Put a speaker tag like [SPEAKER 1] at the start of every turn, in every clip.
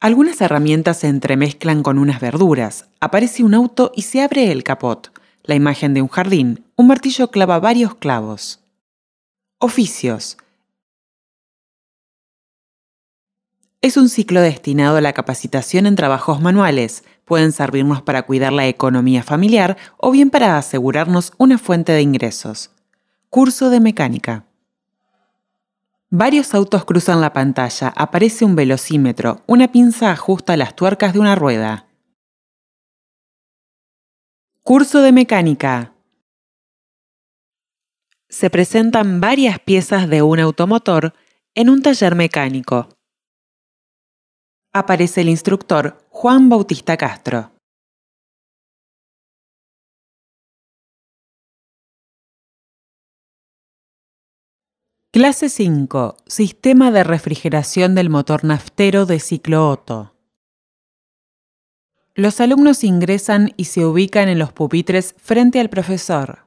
[SPEAKER 1] Algunas herramientas se entremezclan con unas verduras. Aparece un auto y se abre el capot. La imagen de un jardín. Un martillo clava varios clavos. Oficios. Es un ciclo destinado a la capacitación en trabajos manuales. Pueden servirnos para cuidar la economía familiar o bien para asegurarnos una fuente de ingresos. Curso de mecánica. Varios autos cruzan la pantalla. Aparece un velocímetro. Una pinza ajusta las tuercas de una rueda. Curso de mecánica. Se presentan varias piezas de un automotor en un taller mecánico. Aparece el instructor Juan Bautista Castro. Clase 5. Sistema de refrigeración del motor naftero de ciclo Otto. Los alumnos ingresan y se ubican en los pupitres frente al profesor.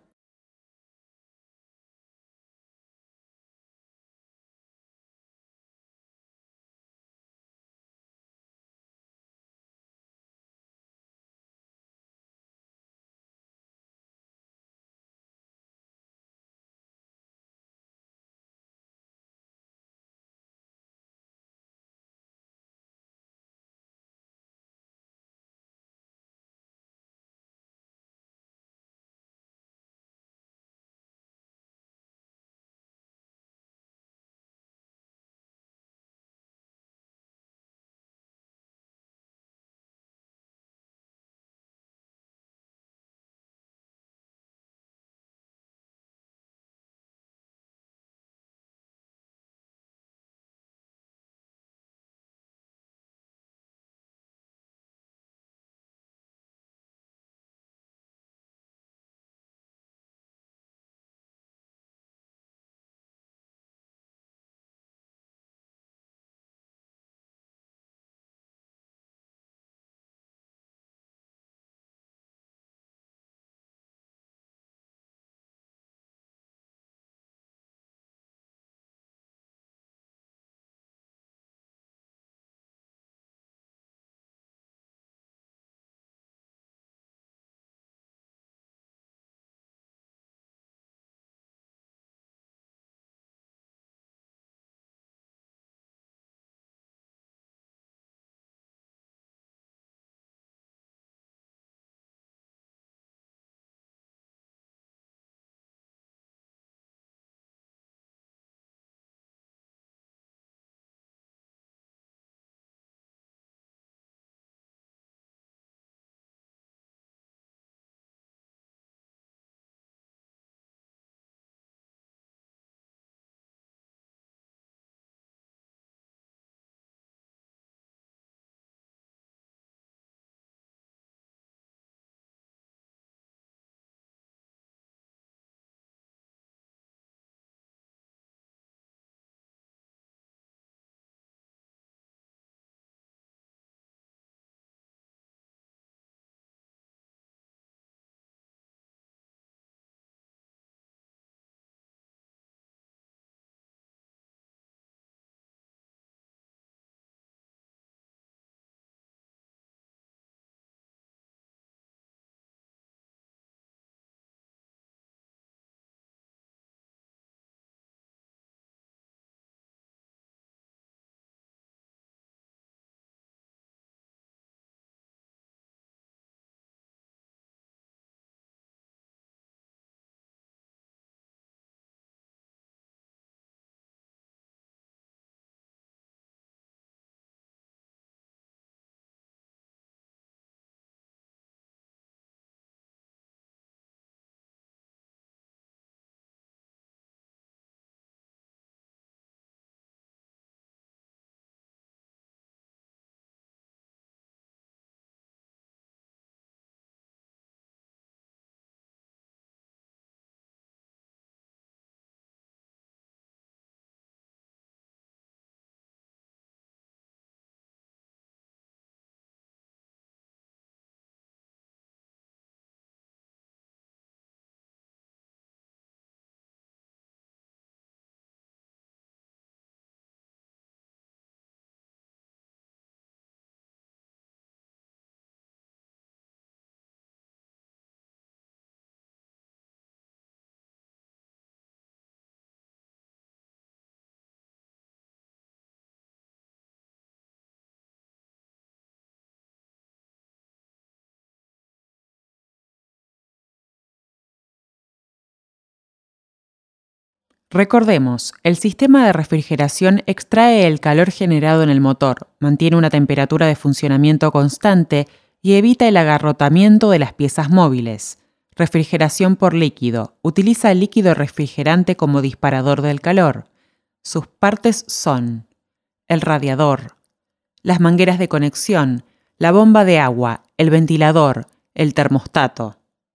[SPEAKER 1] Recordemos, el sistema de refrigeración extrae el calor generado en el motor, mantiene una temperatura de funcionamiento constante y evita el agarrotamiento de las piezas móviles. Refrigeración por líquido. Utiliza el líquido refrigerante como disparador del calor. Sus partes son el radiador, las mangueras de conexión, la bomba de agua, el ventilador, el termostato.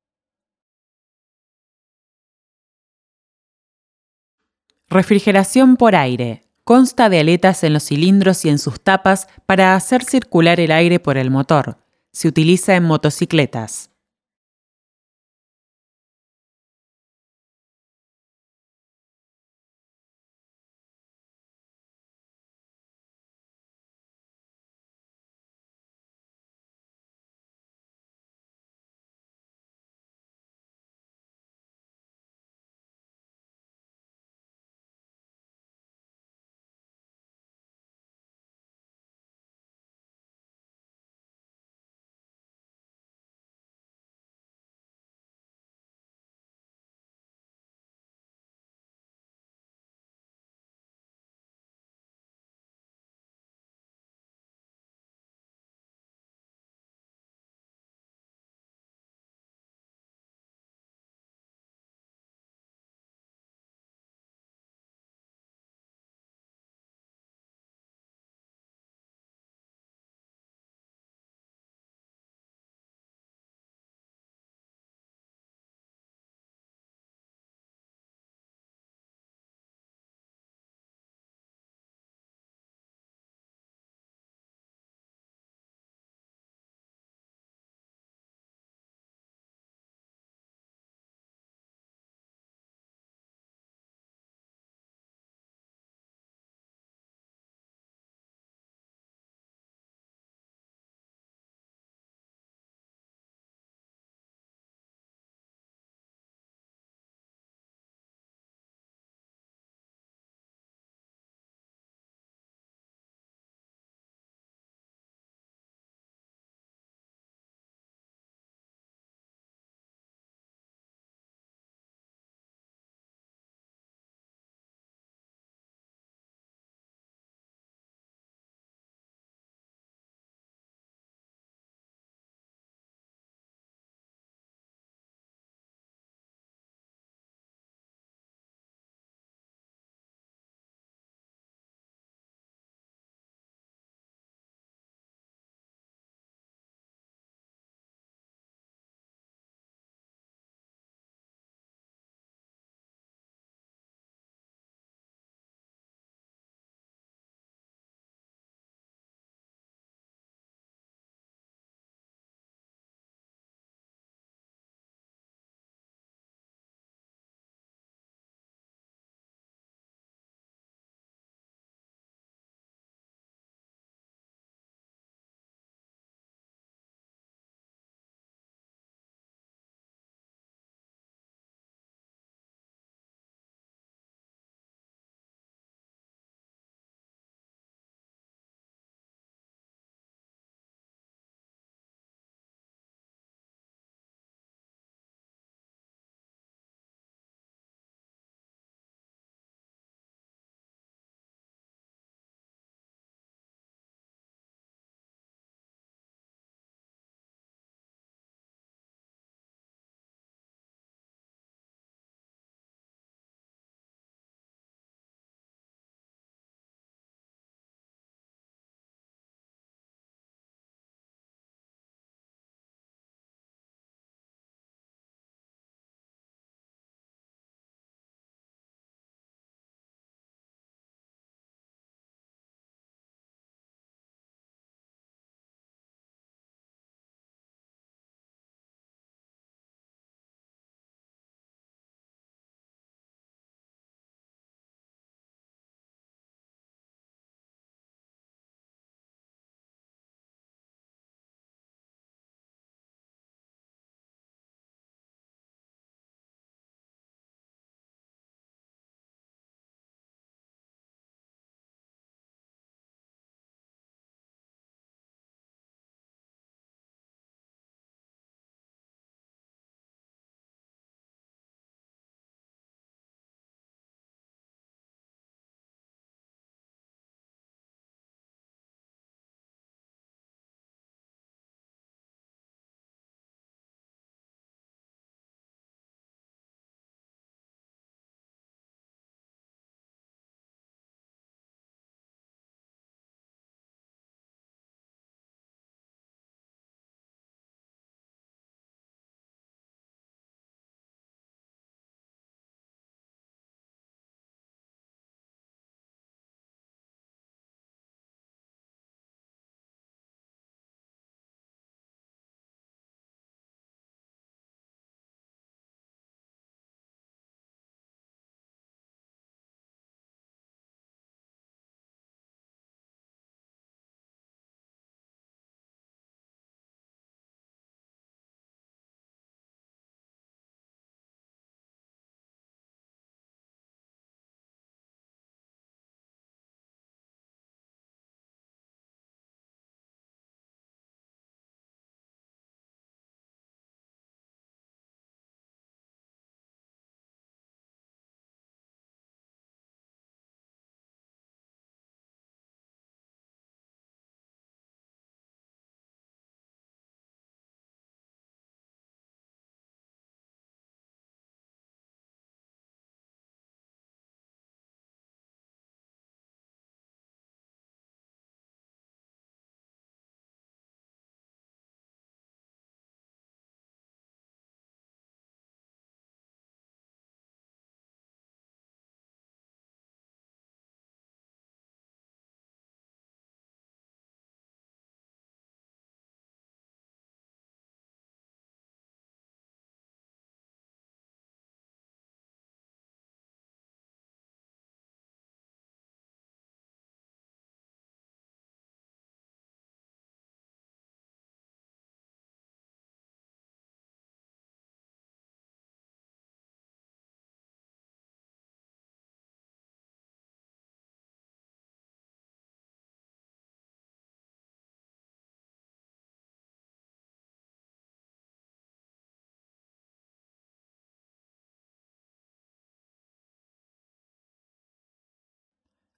[SPEAKER 1] Refrigeración por aire. Consta de aletas en los cilindros y en sus tapas para hacer circular el aire por el motor. Se utiliza en motocicletas.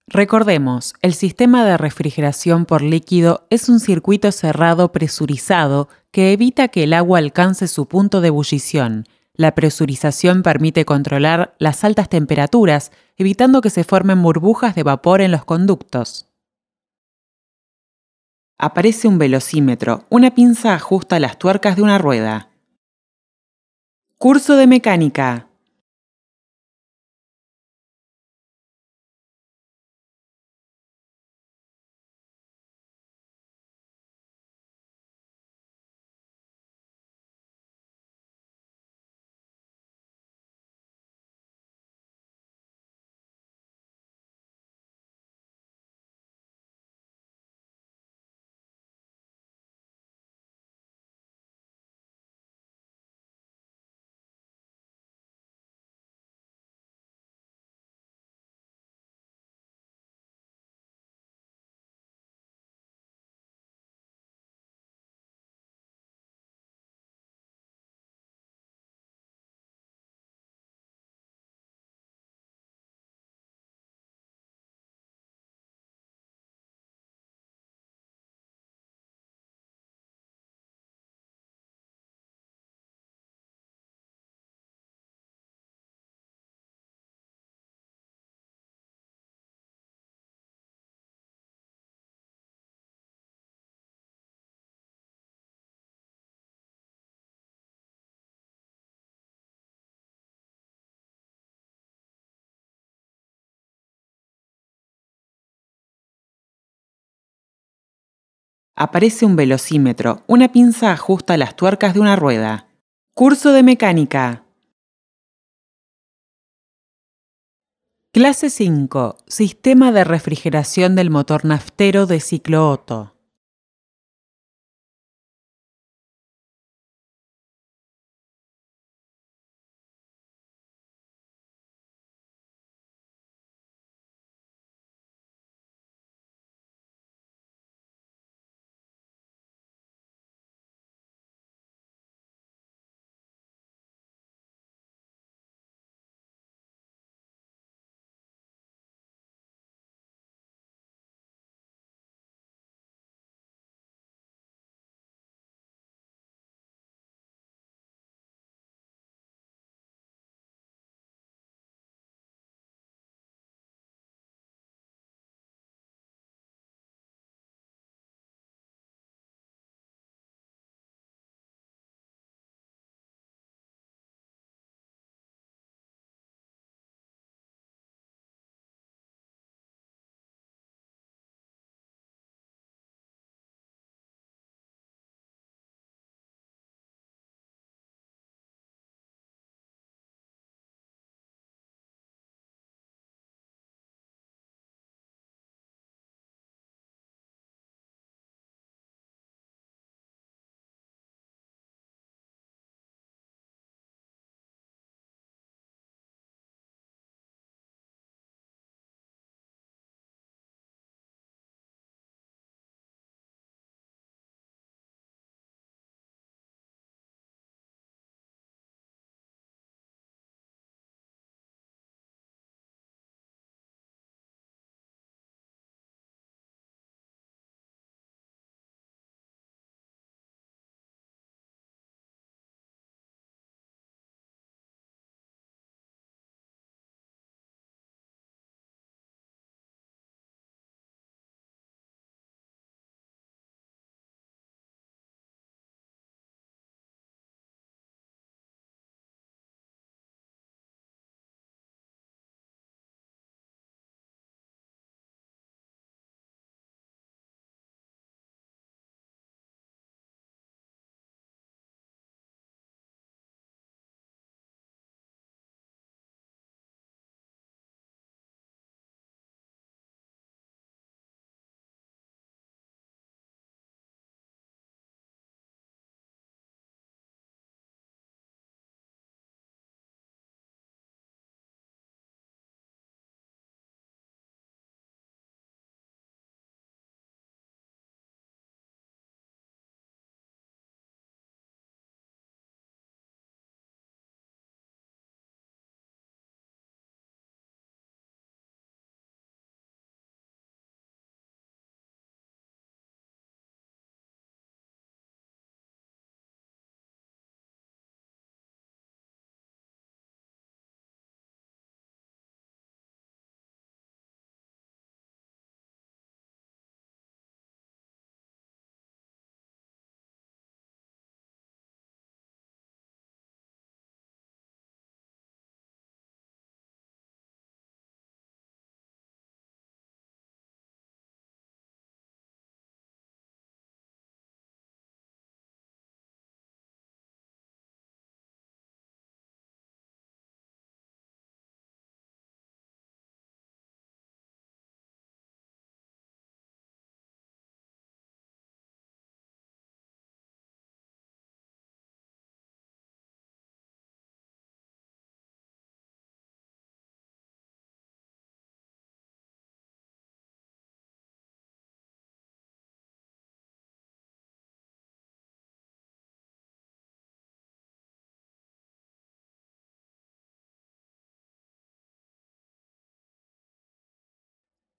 [SPEAKER 1] Recordemos, el sistema de refrigeración por líquido es un circuito cerrado presurizado que evita que el agua alcance su punto de ebullición. La presurización permite controlar las altas temperaturas, evitando que se formen burbujas de vapor en los conductos. Aparece un velocímetro. Una pinza ajusta las tuercas de una rueda. Curso de mecánica. Aparece un velocímetro. Una pinza ajusta las tuercas de una rueda. Curso de mecánica. Clase 5. Sistema de refrigeración del motor naftero de ciclo Otto.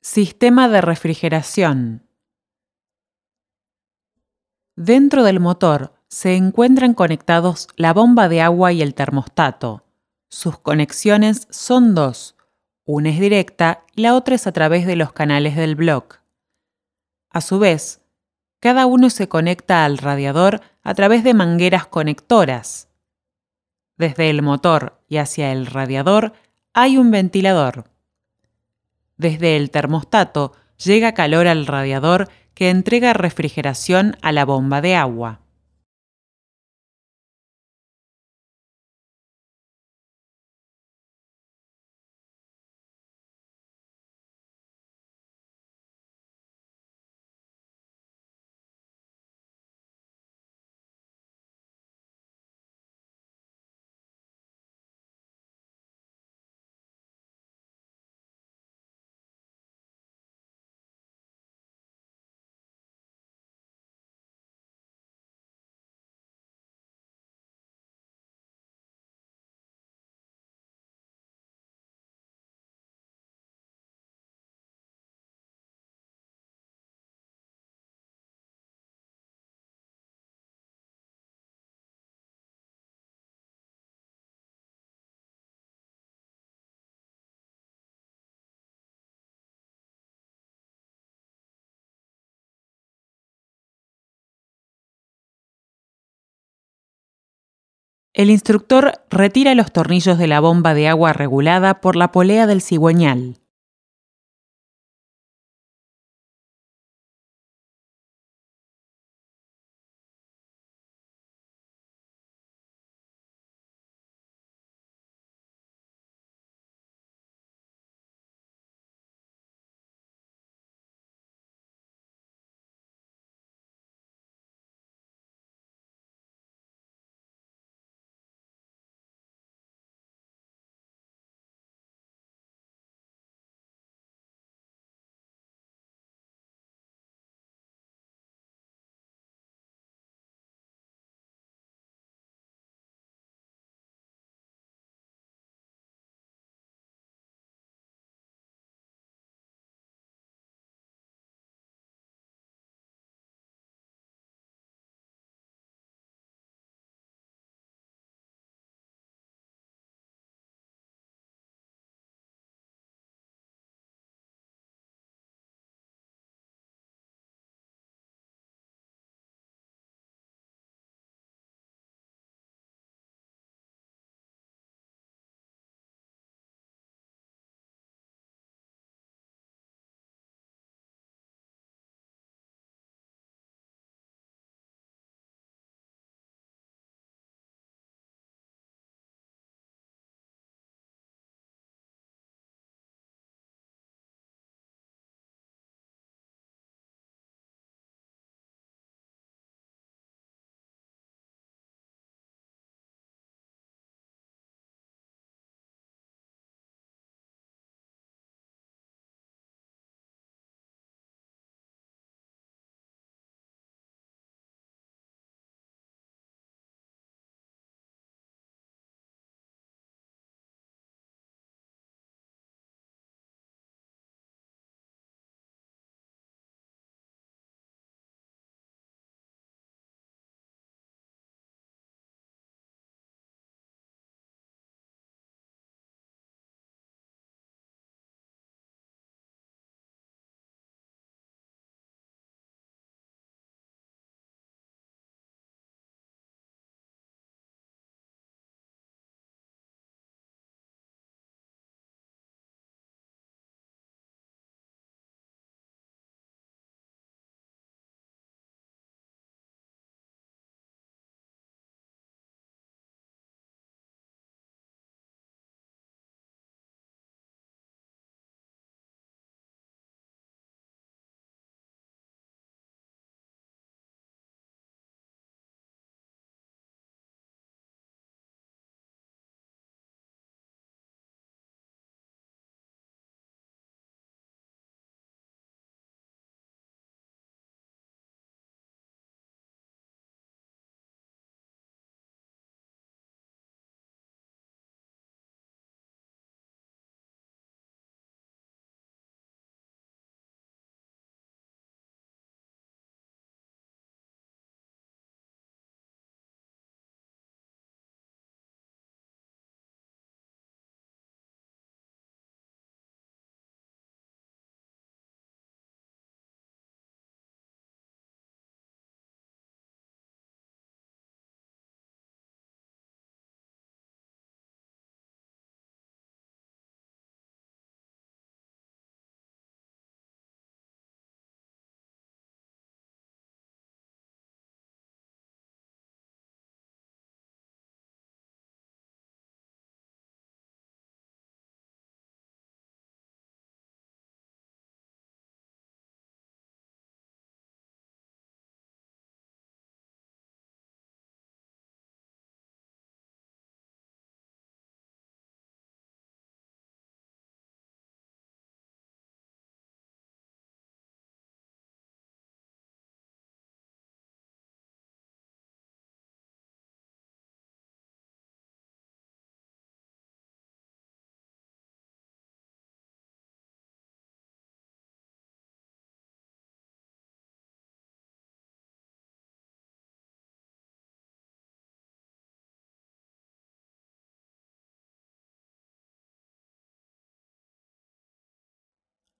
[SPEAKER 1] Sistema de refrigeración. Dentro del motor se encuentran conectados la bomba de agua y el termostato. Sus conexiones son dos. Una es directa y la otra es a través de los canales del block. A su vez, cada uno se conecta al radiador a través de mangueras conectoras. Desde el motor y hacia el radiador hay un ventilador. Desde el termostato llega calor al radiador que entrega refrigeración a la bomba de agua. El instructor retira los tornillos de la bomba de agua regulada por la polea del cigüeñal.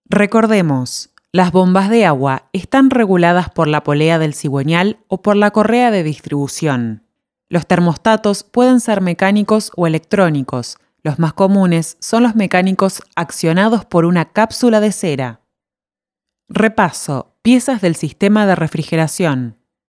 [SPEAKER 1] Recordemos, las bombas de agua están reguladas por la polea del cigüeñal o por la correa de distribución. Los termostatos pueden ser mecánicos o electrónicos. Los más comunes son los mecánicos accionados por una cápsula de cera. Repaso: piezas del sistema de refrigeración.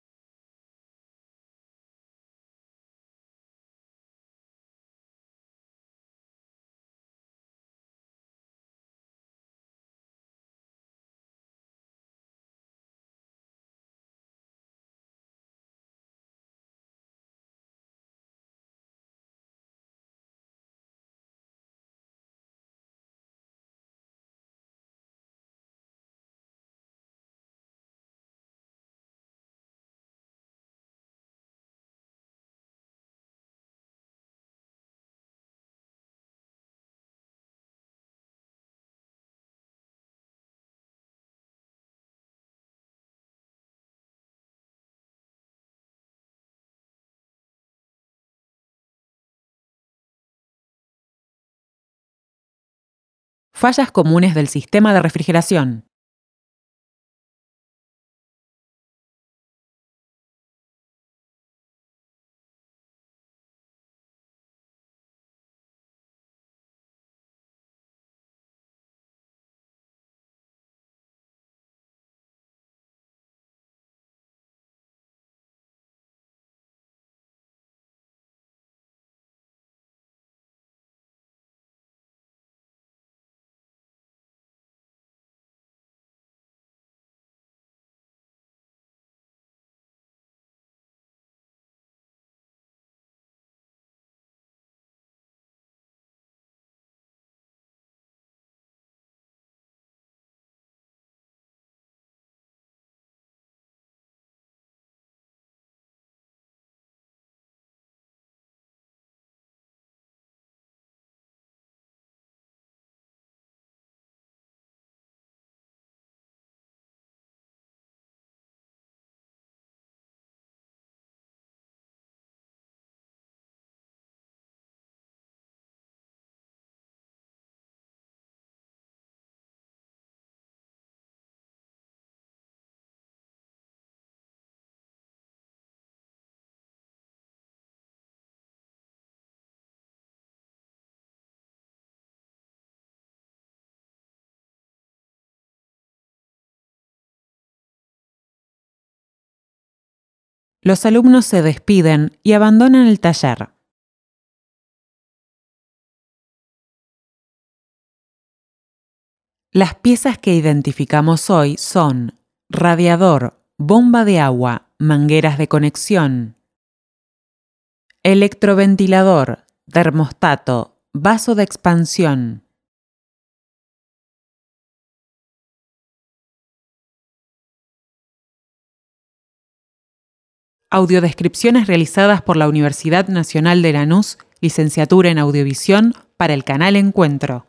[SPEAKER 1] Fallas comunes del sistema de refrigeración. Los alumnos se despiden y abandonan el taller. Las piezas que identificamos hoy son radiador, bomba de agua, mangueras de conexión, electroventilador, termostato, vaso de expansión. Audiodescripciones realizadas por la Universidad Nacional de Lanús, licenciatura en Audiovisión, para el canal Encuentro.